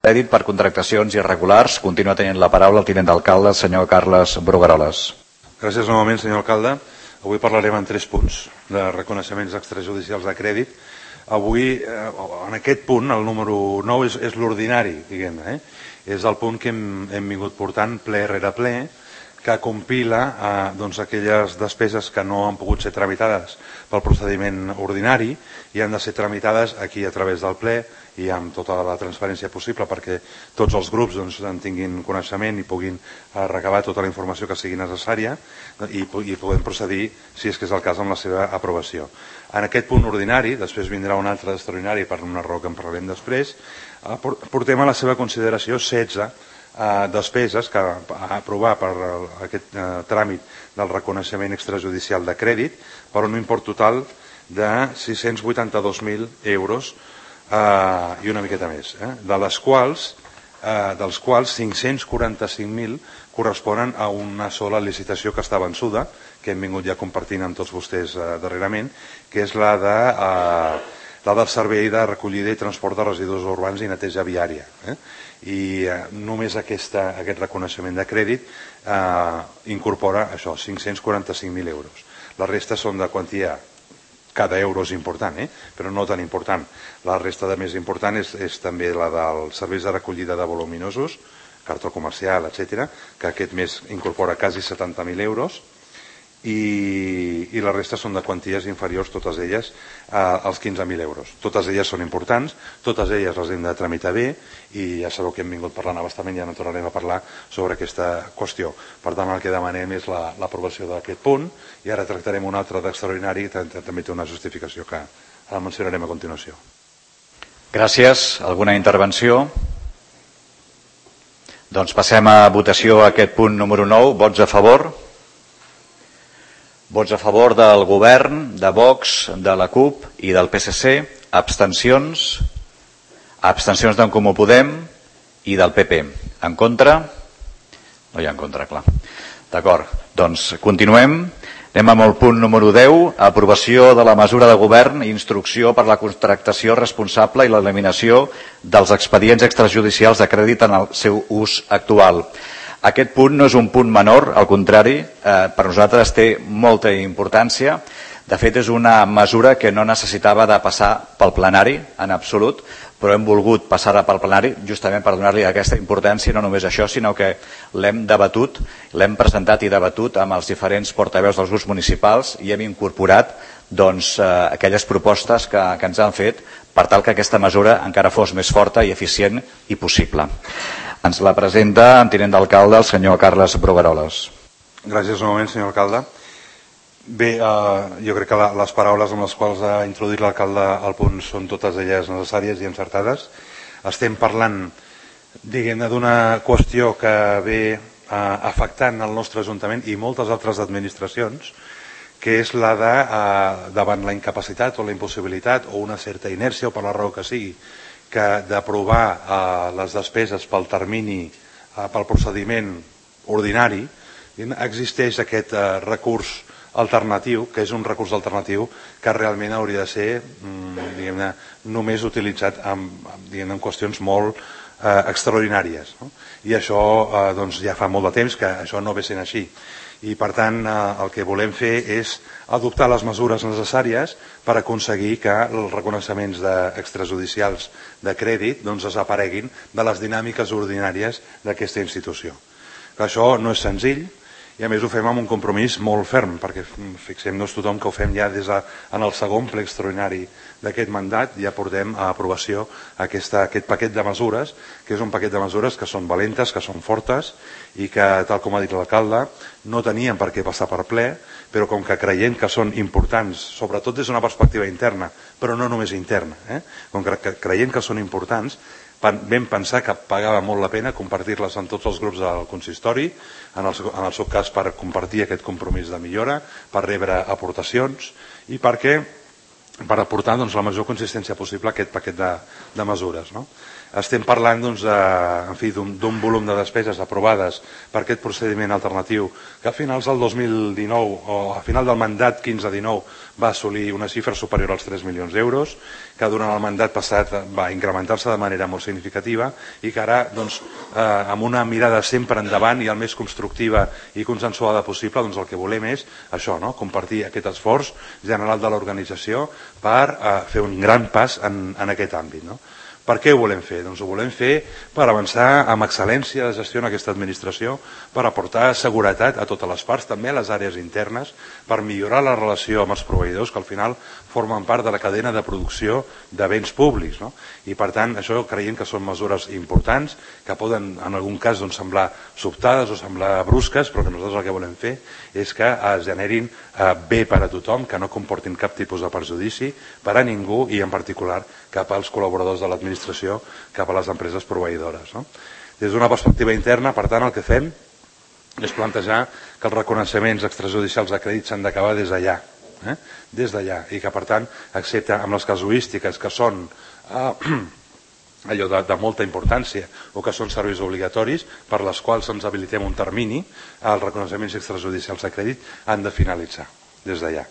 crèdit per contractacions irregulars. Continua tenint la paraula el tinent d'alcalde, el senyor Carles Brugueroles. Gràcies novament, senyor alcalde. Avui parlarem en 3 punts de reconeixements extrajudicials de crèdit. Avui, en aquest punt, el número 9 és l'ordinari, diguem-ne. És el punt que hem vingut portant ple rere ple, que compila aquelles despeses que no han pogut ser tramitades pel procediment ordinari i han de ser tramitades aquí a través del ple i amb tota la transparència possible perquè tots els grups en tinguin coneixement i puguin recabar tota la informació que sigui necessària i podem procedir, si és que és el cas, amb la seva aprovació. En aquest punt ordinari, després vindrà un altre extraordinari per una raó que en parlarem després, portem a la seva consideració 16 despeses que aprovar per aquest tràmit del reconeixement extrajudicial de crèdit per un import total de 682.000 euros i una miqueta més, dels quals 545.000 corresponen a una sola licitació que està vençuda, que hem vingut ja compartint amb tots vostès darrerament, que és la del servei de recollida i transport de residus urbans i neteja viària. I només aquest reconeixement de crèdit incorpora això, 545.000 euros. La resta són de quantia, cada euro és important, però no tan important. La resta de més important és també la dels serveis de recollida de voluminosos, cartó comercial, etc., que aquest mes incorpora quasi 70.000 euros, i la resta són de quanties inferiors, totes elles, als 15.000 euros. Totes elles són importants, totes elles les hem de tramitar bé i ja sabeu que hem vingut parlant a bastament, ja no tornarem a parlar sobre aquesta qüestió. Per tant, el que demanem és l'aprovació d'aquest punt i ara tractarem un altre d'extraordinari que també té una justificació que mencionarem a continuació. Gràcies. Alguna intervenció? Doncs passem a votació aquest punt número 9. Vots a favor? Vots a favor del govern, de Vox, de la CUP i del PSC. Abstencions? Abstencions d'en Comú Podem i del PP. En contra? No hi ha en contra, clar. D'acord, doncs continuem. Anem amb el punt número 10, aprovació de la mesura de govern i instrucció per la contractació responsable i l'eliminació dels expedients extrajudicials de crèdit en el seu ús actual. Aquest punt no és un punt menor, al contrari, per nosaltres té molta importància. De fet, és una mesura que no necessitava de passar pel plenari, en absolut, però hem volgut passar-la pel plenari justament per donar-li aquesta importància, no només això, sinó que l'hem debatut, l'hem presentat i debatut amb els diferents portaveus dels grups municipals i hem incorporat aquelles propostes que ens han fet per tal que aquesta mesura encara fos més forta i eficient i possible. Ens la presenta en tinent d'alcalde el senyor Carles Brugueroles. Gràcies novament, senyor alcalde. Bé, jo crec que les paraules amb les quals ha introduït l'alcalde al punt són totes elles necessàries i encertades. Estem parlant, diguem-ne, d'una qüestió que ve afectant el nostre Ajuntament i moltes altres administracions, que és la de, davant la incapacitat o la impossibilitat o una certa inèrcia o per la raó que sigui, que d'aprovar les despeses pel termini, pel procediment ordinari, existeix aquest recurs alternatiu, que és un recurs alternatiu que realment hauria de ser només utilitzat en qüestions molt extraordinàries. I això ja fa molt de temps que això no ve sent així. I per tant el que volem fer és adoptar les mesures necessàries per aconseguir que els reconeixements extrajudicials de crèdit desapareguin de les dinàmiques ordinàries d'aquesta institució. Això no és senzill i a més ho fem amb un compromís molt ferm, perquè fixem-nos tothom que ho fem ja en el segon ple extraordinari d'aquest mandat, ja portem a aprovació aquest paquet de mesures, que és un paquet de mesures que són valentes, que són fortes i que, tal com ha dit l'alcalde, no tenien per què passar per ple, però com que creiem que són importants, sobretot des d'una perspectiva interna, però no només interna, com que creiem que són importants, vam pensar que pagava molt la pena compartir-les amb tots els grups del consistori, en el seu cas per compartir aquest compromís de millora, per rebre aportacions i per aportar la major consistència possible a aquest paquet de mesures. estem parlant d'un volum de despeses aprovades per aquest procediment alternatiu que a finals del 2019 o a final del mandat 15-19 va assolir una xifra superior als 3 milions d'euros, que durant el mandat passat va incrementar-se de manera molt significativa i que ara, amb una mirada sempre endavant i el més constructiva i consensuada possible, el que volem és això, compartir aquest esforç general de l'organització per fer un gran pas en aquest àmbit. Per què ho volem fer? Doncs ho volem fer per avançar amb excel·lència de gestió en aquesta administració, per aportar seguretat a totes les parts, també a les àrees internes, per millorar la relació amb els proveïdors, que al final formen part de la cadena de producció de béns públics. I per tant, això creiem que són mesures importants, que poden en algun cas semblar sobtades o semblar brusques, però que nosaltres el que volem fer és que es generin bé per a tothom, que no comportin cap tipus de perjudici per a ningú i en particular cap als col·laboradors de l'administració, cap a les empreses proveïdores. Des d'una perspectiva interna, per tant, el que fem és plantejar que els reconeixements extrajudicials de crèdit s'han d'acabar des d'allà, i que per tant, excepte amb les casuístiques que són allò de molta importància o que són serveis obligatoris per les quals ens habilitem un termini, els reconeixements extrajudicials de crèdit han de finalitzar des d'allà.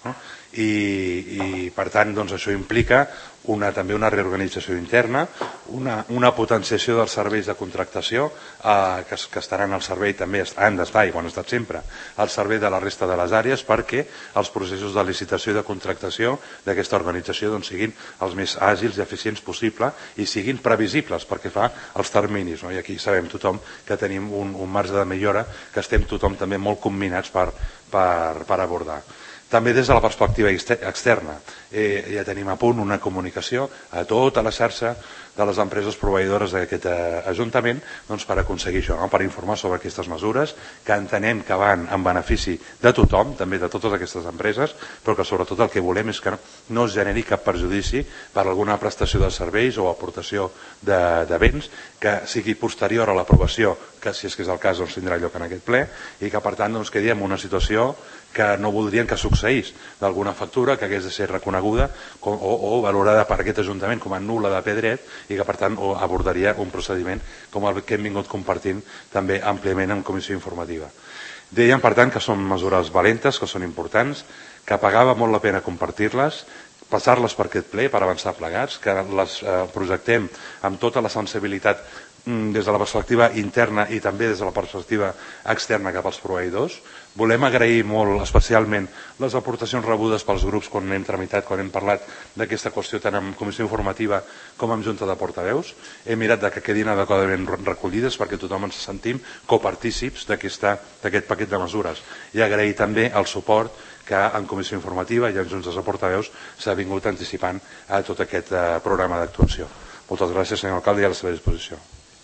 I per tant això implica també una reorganització interna, una potenciació dels serveis de contractació que estaran al servei, també han d'estar i ho han estat sempre al servei de la resta de les àrees, perquè els processos de licitació i de contractació d'aquesta organització siguin els més àgils i eficients possible i siguin previsibles perquè fa els terminis. I aquí sabem tothom que tenim un marge de millora que estem tothom també molt combinats per abordar. També des de la perspectiva externa ja tenim a punt una comunicació a tota la xarxa de les empreses proveïdores d'aquest Ajuntament per aconseguir això, per informar sobre aquestes mesures que entenem que van en benefici de tothom, també de totes aquestes empreses, però que sobretot el que volem és que no es generi cap perjudici per alguna prestació de serveis o aportació de béns que sigui posterior a l'aprovació, que si és que és el cas tindrà lloc en aquest ple, i que per tant quedi en una situació que no voldrien que succeís d'alguna factura que hagués de ser reconeguda o valorada per aquest Ajuntament com a nul·la de pedret i que per tant abordaria un procediment com el que hem vingut compartint també àmpliament en comissió informativa. Dèiem per tant que són mesures valentes, que són importants, que pagava molt la pena compartir-les, passar-les per aquest ple per avançar plegats, que les projectem amb tota la sensibilitat des de la perspectiva interna i també des de la perspectiva externa cap als proveïdors. Volem agrair molt especialment les aportacions rebudes pels grups quan hem tramitat, quan hem parlat d'aquesta qüestió tant en comissió informativa com en junta de portaveus. Hem mirat que quedin adequadament recollides perquè tothom ens sentim copartícips d'aquest paquet de mesures. I agrair també el suport que en comissió informativa i en juntes de portaveus s'ha vingut anticipant a tot aquest programa d'actuació. Moltes gràcies, senyor alcalde, i a la seva disposició.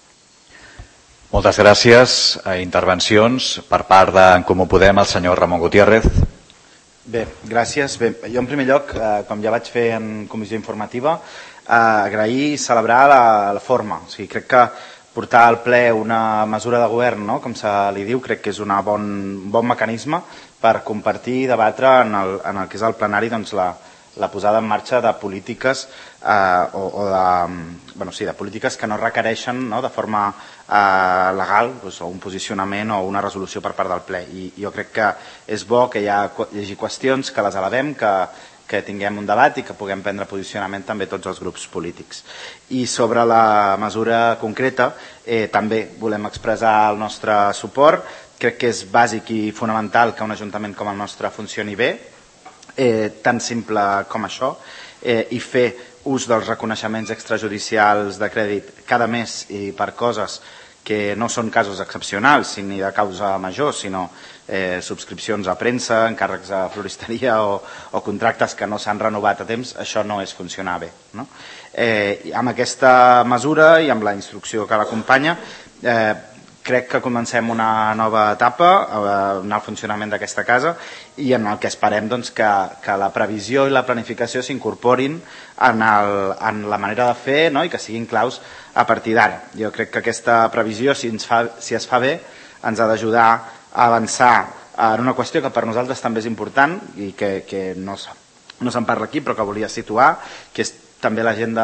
Moltes gràcies. Intervencions per part d'en Comú Podem, el senyor Ramon Gutiérrez. Bé, gràcies. Bé, jo en primer lloc, com ja vaig fer en comissió informativa, agrair i celebrar la forma. O sigui, crec que portar al ple una mesura de govern, com se li diu, crec que és un bon mecanisme per compartir i debatre en el que és el plenari la posada en marxa de polítiques de polítiques que no requereixen de forma legal o un posicionament o una resolució per part del ple. I jo crec que és bo que hi hagi qüestions, que les elevem, que tinguem un debat i que puguem prendre posicionament també tots els grups polítics. I sobre la mesura concreta també volem expressar el nostre suport. Crec que és bàsic i fonamental que un ajuntament com el nostre funcioni bé, tan simple com això, i fer ús dels reconeixements extrajudicials de crèdit cada mes i per coses que no són casos excepcionals ni de causa major, sinó subscripcions a premsa, encàrrecs a floristeria o contractes que no s'han renovat a temps. Això no és funcionar bé. Amb aquesta mesura i amb la instrucció que l'acompanya, crec que comencem una nova etapa en el funcionament d'aquesta casa i en el que esperem que la previsió i la planificació s'incorporin en la manera de fer i que siguin claus a partir d'ara. Jo crec que aquesta previsió, si es fa bé, ens ha d'ajudar a avançar en una qüestió que per nosaltres també és important i que no se'n parla aquí però que volia situar, que és també l'agenda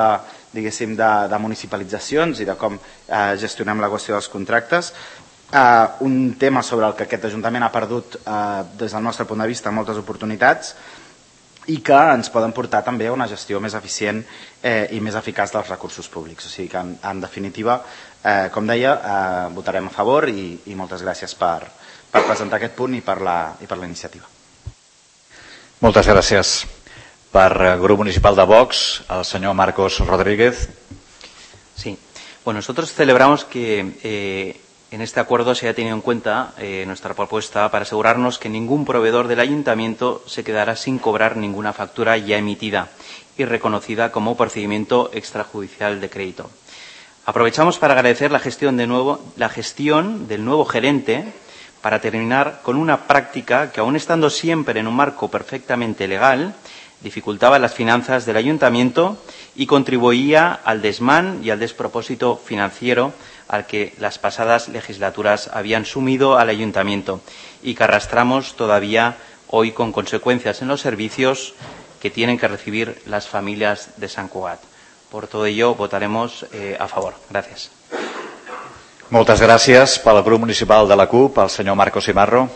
diguéssim, de municipalitzacions i de com gestionem la qüestió dels contractes. Un tema sobre el que aquest Ajuntament ha perdut des del nostre punt de vista moltes oportunitats i que ens poden portar també a una gestió més eficient i més eficaç dels recursos públics. O sigui que en definitiva, com deia, votarem a favor i moltes gràcies per presentar aquest punt i per la iniciativa. Moltes gràcies. Per Grup Municipal de Vox, el senyor Marcos Rodríguez. Sí. Bueno, nosotros celebramos que en este acuerdo se haya tenido en cuenta nuestra propuesta para asegurarnos que ningún proveedor del Ayuntamiento se quedará sin cobrar ninguna factura ya emitida y reconocida como procedimiento extrajudicial de crédito. Aprovechamos para agradecer la gestión del nuevo gerente para terminar con una práctica que, aun estando siempre en un marco perfectamente legal, dificultaba las finanzas del Ayuntamiento y contribuía al desmán y al despropósito financiero al que las pasadas legislaturas habían sumido al Ayuntamiento y que arrastramos todavía hoy con consecuencias en los servicios que tienen que recibir las familias de Sant Cugat. Por todo ello, votaremos a favor. Gracias. Moltes gràcies. Pel Grup Municipal de la CUP, el senyor Marcos Imarro.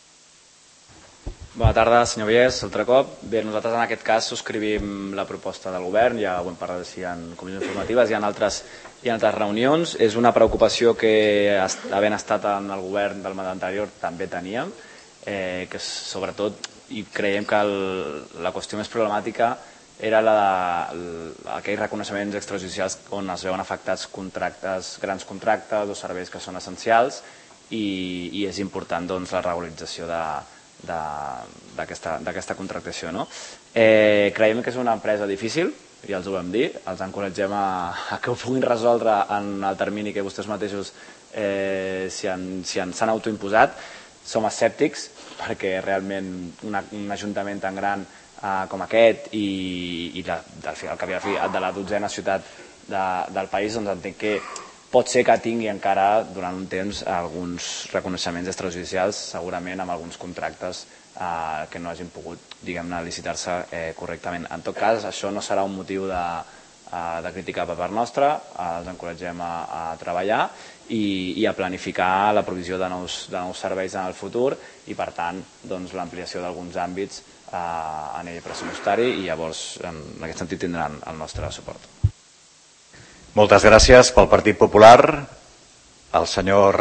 Bona tarda, senyor Vies, altre cop. Bé, nosaltres en aquest cas subscrivim la proposta del govern, ja ho hem parlat així en comissions informatives i en altres reunions. És una preocupació que, havent estat en el govern del mandat anterior, també teníem, que sobretot, i creiem que la qüestió més problemàtica era aquells reconeixements extrajudicials on es veuen afectats contractes, grans contractes o serveis que són essencials i és important la regularització d'aquesta contractació. Creiem que és una empresa difícil, ja els ho vam dir, els encoratgem a que ho puguin resoldre en el termini que vostès mateixos s'han autoimposat. Som escèptics perquè realment un ajuntament tan gran com aquest i al cap i a la fi de la 12a ciutat del país, doncs entenc que pot ser que tingui encara durant un temps alguns reconeixements extrajudicials, segurament amb alguns contractes que no hagin pogut, diguem-ne, licitar-se correctament. En tot cas, això no serà un motiu de crítica per part nostra, els encoratgem a treballar i a planificar la provisió de nous serveis en el futur i, per tant, l'ampliació d'alguns àmbits a nivell pressupostari i llavors, en aquest sentit, tindran el nostre suport. Moltes gràcies. Pel Partit Popular, el senyor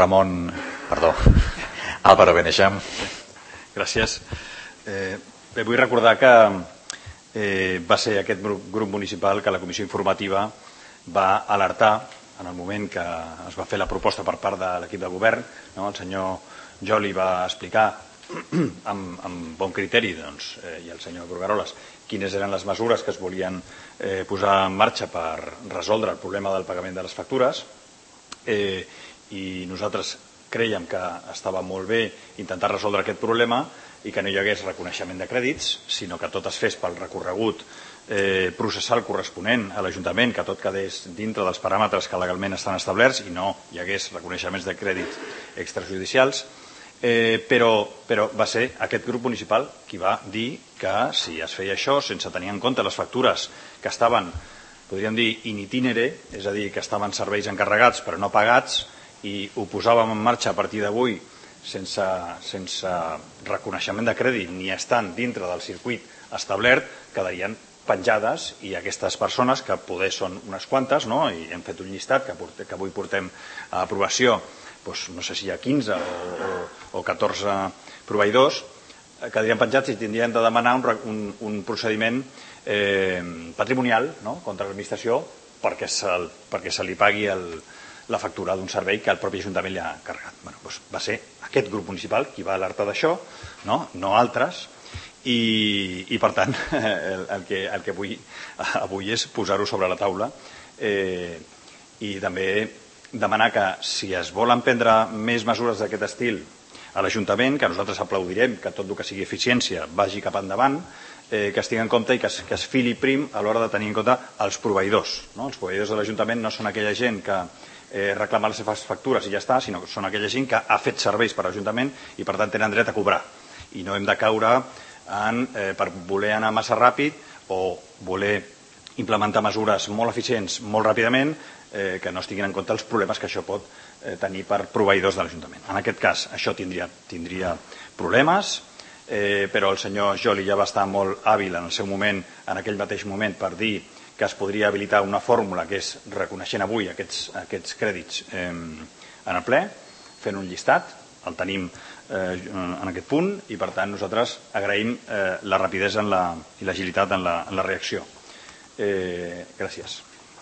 Álvaro Beneixam. Gràcies. Bé, vull recordar que va ser aquest grup municipal que la comissió informativa va alertar en el moment que es va fer la proposta per part de l'equip de govern. El senyor Joli va explicar amb bon criteri i el senyor Brugaroles quines eren les mesures que es volien posar en marxa per resoldre el problema del pagament de les factures i nosaltres creiem que estava molt bé intentar resoldre aquest problema i que no hi hagués reconeixement de crèdits, sinó que tot es fes pel recorregut processal corresponent a l'Ajuntament, que tot quedés dintre dels paràmetres que legalment estan establerts i no hi hagués reconeixements de crèdits extrajudicials. Però va ser aquest grup municipal qui va dir que si es feia això sense tenir en compte les factures que estaven, podríem dir, in itinere, és a dir, que estaven serveis encarregats però no pagats, i ho posàvem en marxa a partir d'avui sense reconeixement de crèdit ni estant dintre del circuit establert, quedarien penjades i aquestes persones, que poder són unes quantes, i hem fet un llistat que avui portem a aprovació, no sé si hi ha 15 o 14 proveïdors, quedarien penjats i tindrien de demanar un procediment patrimonial contra l'administració perquè se li pagui la factura d'un servei que el propi Ajuntament li ha carregat. Va ser aquest grup municipal qui va alertar d'això, no altres, i per tant el que vull avui és posar-ho sobre la taula i també demanar que si es volen prendre més mesures d'aquest estil a l'Ajuntament, que nosaltres aplaudirem que tot el que sigui eficiència vagi cap endavant, que es tingui en compte i que es fili prim a l'hora de tenir en compte els proveïdors. Els proveïdors de l'Ajuntament no són aquella gent que reclama les seves factures i ja està, sinó que són aquella gent que ha fet serveis per a l'Ajuntament i per tant tenen dret a cobrar. I no hem de caure per voler anar massa ràpid o voler implementar mesures molt eficients molt ràpidament que no es tinguin en compte els problemes que això pot tenir per proveïdors de l'Ajuntament. En aquest cas, això tindria problemes, però el senyor Joli ja va estar molt hàbil en el seu moment, en aquell mateix moment, per dir que es podria habilitar una fórmula que és reconeixent avui aquests crèdits en el ple, fent un llistat, el tenim en aquest punt i per tant nosaltres agraïm la rapidesa i l'agilitat en la reacció. Gràcies.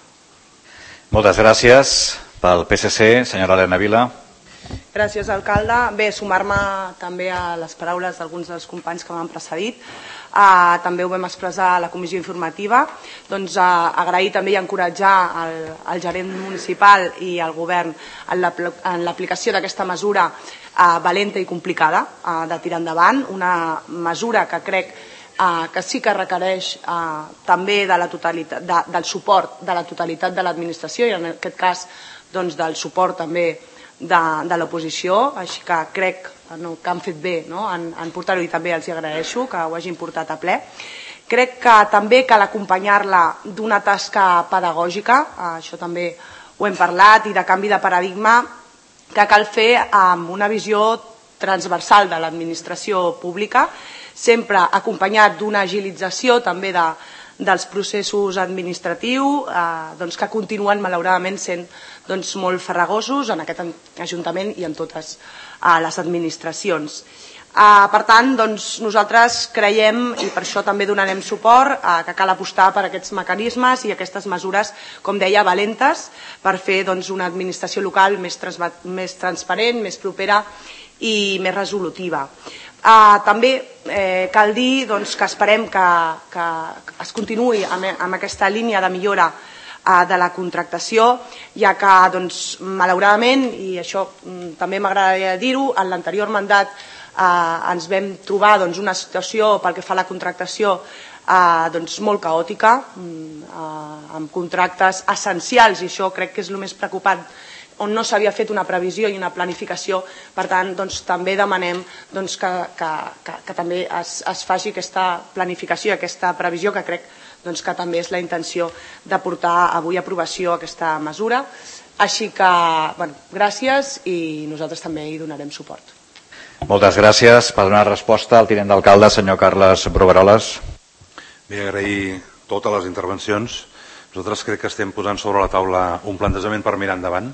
Moltes gràcies. Pel PSC, senyora Elena Vila. Gràcies, alcalde. Bé, sumar-me també a les paraules d'alguns dels companys que m'han precedit. També ho vam expressar a la comissió informativa. Doncs agrair també i encoratjar el gerent municipal i el govern en l'aplicació d'aquesta mesura valenta i complicada de tirar endavant. Una mesura que crec que sí que requereix també del suport de la totalitat de l'administració i en aquest cas del suport també de l'oposició, així que crec que han fet bé en portar-ho i també els agraeixo que ho hagin portat a ple. Crec que també cal acompanyar-la d'una tasca pedagògica, això també ho hem parlat, i de canvi de paradigma que cal fer amb una visió transversal de l'administració pública, sempre acompanyat d'una agilització també dels processos administratius que continuen malauradament sent molt farragosos en aquest Ajuntament i en totes les administracions. Per tant, nosaltres creiem, i per això també donarem suport, que cal apostar per aquests mecanismes i aquestes mesures, com deia, valentes, per fer una administració local més transparent, més propera i més resolutiva. També cal dir que esperem que es continuï amb aquesta línia de millora de la contractació, ja que malauradament, i això també m'agradaria dir-ho, en l'anterior mandat ens vam trobar una situació pel que fa a la contractació molt caòtica, amb contractes essencials, i això crec que és el més preocupant, on no s'havia fet una previsió i una planificació. Per tant, també demanem que també es faci aquesta planificació i aquesta previsió, que crec que també és la intenció de portar avui a aprovació aquesta mesura. Així que, gràcies, i nosaltres també hi donarem suport. Moltes gràcies. Per donar resposta al tinent d'alcalde, senyor Carles Brugueroles. Bé, agrair totes les intervencions. Nosaltres crec que estem posant sobre la taula un plantejament per mirar endavant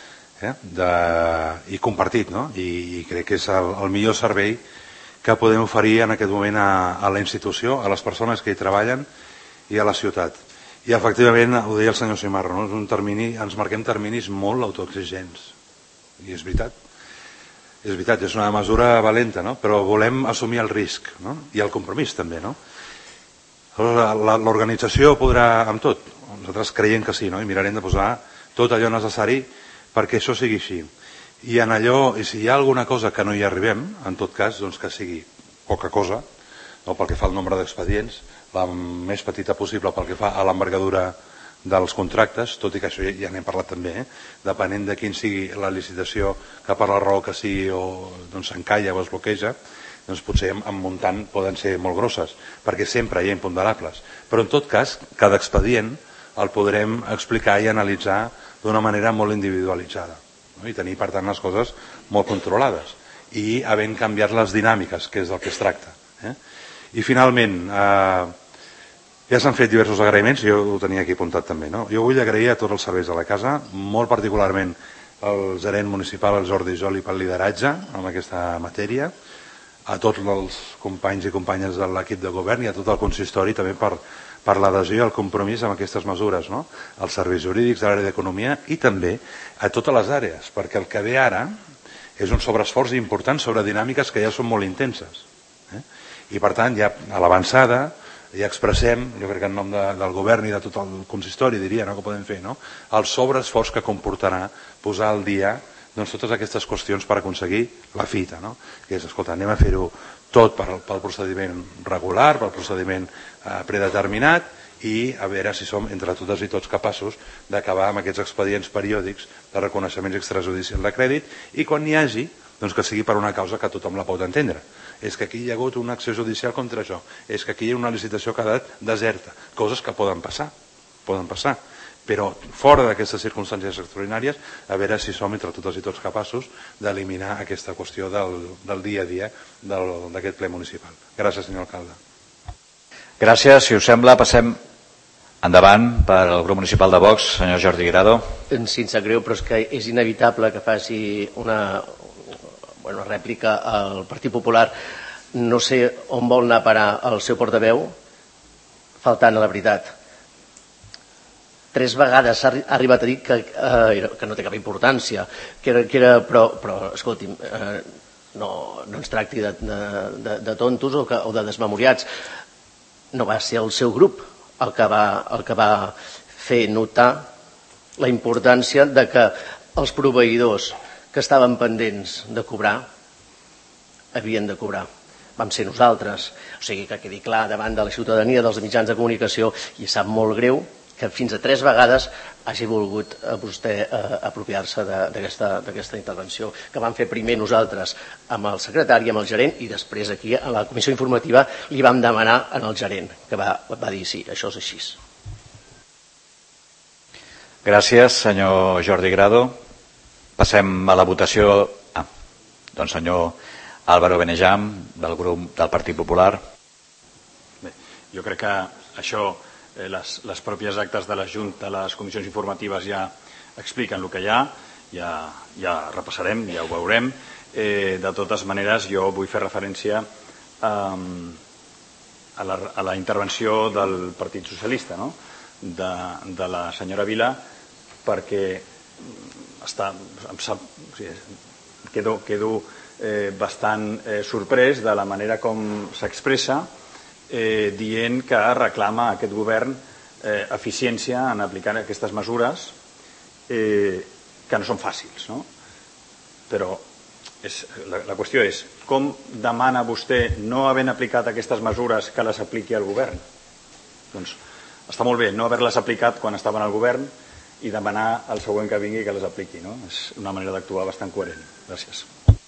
i compartit, i crec que és el millor servei que podem oferir en aquest moment a la institució, a les persones que hi treballen i a la ciutat. I efectivament, ho deia el senyor Simarro, és un termini, ens marquem terminis molt autoexigents, i és veritat, és una mesura valenta, però volem assumir el risc i el compromís també. L'organització podrà amb tot, nosaltres creiem que sí, i mirarem de posar tot allò necessari perquè això sigui així. I en allò, i si hi ha alguna cosa que no hi arribem, en tot cas, que sigui poca cosa, pel que fa al nombre d'expedients, la més petita possible pel que fa a l'envergadura dels contractes, tot i que això ja n'hem parlat també, depenent de quin sigui la licitació, que per la raó que sigui o s'encalla o es bloqueja, potser en muntant poden ser molt grosses, perquè sempre hi ha imponderables. Però en tot cas, cada expedient el podrem explicar i analitzar d'una manera molt individualitzada i tenir, per tant, les coses molt controlades i havent canviat les dinàmiques, que és del que es tracta. I finalment, ja s'han fet diversos agraïments, jo ho tenia aquí apuntat també. Jo vull agrair a tots els serveis de la casa, molt particularment al gerent municipal, el Jordi Joli, pel lideratge en aquesta matèria, a tots els companys i companyes de l'equip de govern i a tot el consistori també per l'adhesió i el compromís amb aquestes mesures, als serveis jurídics de l'àrea d'economia i també a totes les àrees, perquè el que ve ara és un sobreesforç important sobre dinàmiques que ja són molt intenses. I per tant, ja a l'avançada, ja expressem, jo crec que en nom del govern i de tot el consistori diria que podem fer, el sobreesforç que comportarà posar al dia totes aquestes qüestions per aconseguir la fita, que és, escolta, anem a fer-ho tot pel procediment regular, pel procediment predeterminat i a veure si som entre totes i tots capaços d'acabar amb aquests expedients periòdics de reconeixements extrajudicials de crèdit i quan n'hi hagi, que sigui per una causa que tothom la pot entendre. És que aquí hi ha hagut una acció judicial contra això, és que aquí hi ha una licitació que ha quedat deserta, coses que poden passar. poden passar, però fora d'aquestes circumstàncies extraordinàries, a veure si som entre totes i tots capaços d'eliminar aquesta qüestió del dia a dia d'aquest ple municipal. Gràcies, senyor alcalde. Gràcies. Si us sembla, passem endavant per al grup municipal de Vox, senyor Jordi Guirado. Si em sap greu, però és que és inevitable que faci una rèplica al Partit Popular. No sé on vol anar a parar el seu portaveu, faltant a la veritat. 3 vegades ha arribat a dir que no té cap importància, però escolti'm, no ens tracti de tontos o de desmemoriats. No va ser el seu grup el que va fer notar la importància de que els proveïdors que estaven pendents de cobrar havien de cobrar. Vam ser nosaltres. O sigui, que quedi clar davant de la ciutadania, dels mitjans de comunicació, i sap molt greu que fins a 3 vegades hagi volgut vostè apropiar-se d'aquesta intervenció, que vam fer primer nosaltres amb el secretari, amb el gerent, i després aquí a la comissió informativa li vam demanar al gerent, que va dir sí, això és així. Gràcies, senyor Jordi Grado. Passem a la votació. Doncs senyor Álvaro Benejam, del grup del Partit Popular. Bé, jo crec que això, les pròpies actes de la Junta, les comissions informatives ja expliquen el que hi ha, ja repassarem, ja ho veurem. De totes maneres, jo vull fer referència a la intervenció del Partit Socialista, no? de la senyora Vila, perquè quedo bastant sorprès de la manera com s'expressa, dient que reclama a aquest govern eficiència en aplicar aquestes mesures que no són fàcils, no? Però la qüestió és com demana vostè, no havent aplicat aquestes mesures, que les apliqui el govern? Doncs està molt bé no haver-les aplicat quan estaven al govern i demanar al següent que vingui que les apliqui, no? És una manera d'actuar bastant coherent. Gràcies.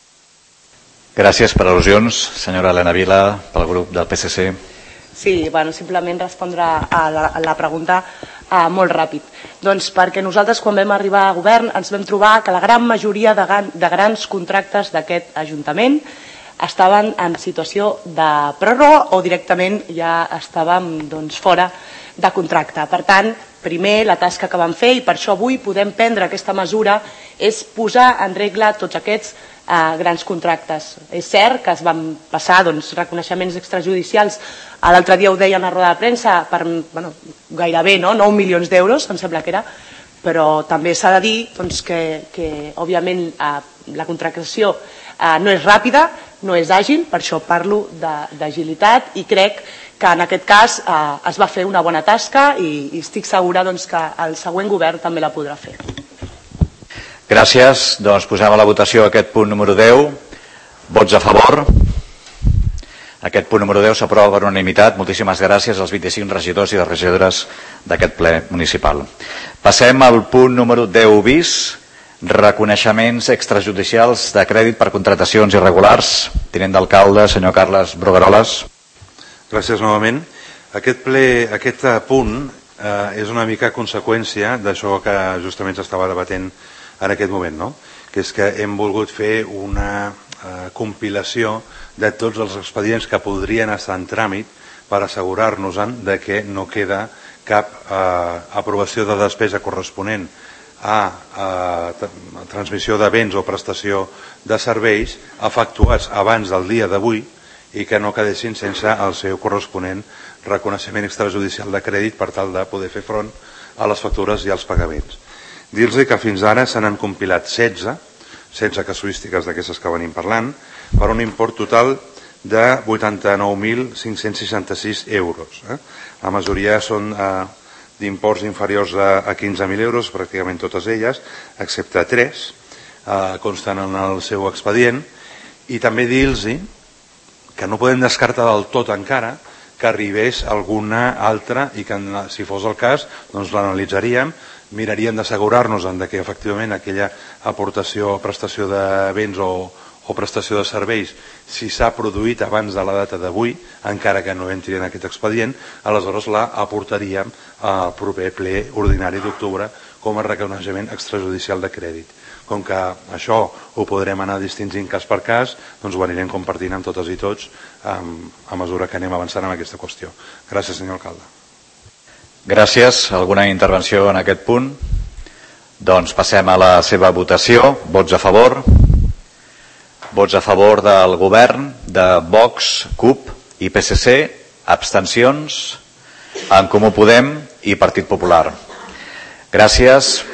Gràcies per al·lusions. Senyora Elena Vila, pel grup del PSC. Sí, simplement respondre a la pregunta molt ràpid. Doncs perquè nosaltres, quan vam arribar a govern, ens vam trobar que la gran majoria de grans contractes d'aquest Ajuntament estaven en situació de pròrroga o directament ja estàvem fora de contracte. Per tant, primer, la tasca que vam fer, i per això avui podem prendre aquesta mesura, és posar en regla tots aquests grans contractes. És cert que es van passar reconeixements extrajudicials, l'altre dia ho deia en la roda de premsa, per gairebé 9 milions d'euros, em sembla que era, però també s'ha de dir que òbviament la contractació no és ràpida, no és àgil, per això parlo d'agilitat, i crec que en aquest cas es va fer una bona tasca i estic segura que el següent govern també la podrà fer. Gràcies. Doncs posem a la votació aquest punt número 10. Vots a favor. Aquest punt número 10 s'aprova per unanimitat. Moltíssimes gràcies als 25 regidors i regidores d'aquest ple municipal. Passem al punt número 10 bis. Reconeixements extrajudicials de crèdit per contratacions irregulars. Tinent d'alcalde, senyor Carles Brugueroles. Gràcies novament. Aquest punt és una mica conseqüència d'això que justament s'estava debatent en aquest moment, no? Que és que hem volgut fer una compilació de tots els expedients que podrien estar en tràmit per assegurar-nos que no queda cap aprovació de despesa corresponent a transmissió de béns o prestació de serveis efectuats abans del dia d'avui i que no quedessin sense el seu corresponent reconeixement extrajudicial de crèdit per tal de poder fer front a les factures i als pagaments. Dir-los que fins ara se n'han compilat 16 casuístiques d'aquestes que venim parlant, per un import total de 89.566 euros. La majoria són d'imports inferiors a 15.000 euros, pràcticament totes elles, excepte 3, consten en el seu expedient, i també dir-los que no podem descartar del tot encara que arribés alguna altra i que, si fos el cas, doncs l'analitzaríem, miraríem d'assegurar-nos que efectivament aquella aportació o prestació de béns o o prestació de serveis, si s'ha produït abans de la data d'avui, encara que no entri en aquest expedient, aleshores la aportaríem al proper ple ordinari d'octubre com a reconeixement extrajudicial de crèdit. Com que això ho podrem anar distingint cas per cas, doncs ho anirem compartint amb totes i tots a mesura que anem avançant en aquesta qüestió. Gràcies, senyor alcalde. Gràcies. Alguna intervenció en aquest punt? Doncs passem a la seva votació. Vots a favor? Vots a favor del govern, de Vox, CUP i PSC, abstencions, En Comú Podem i Partit Popular. Gràcies.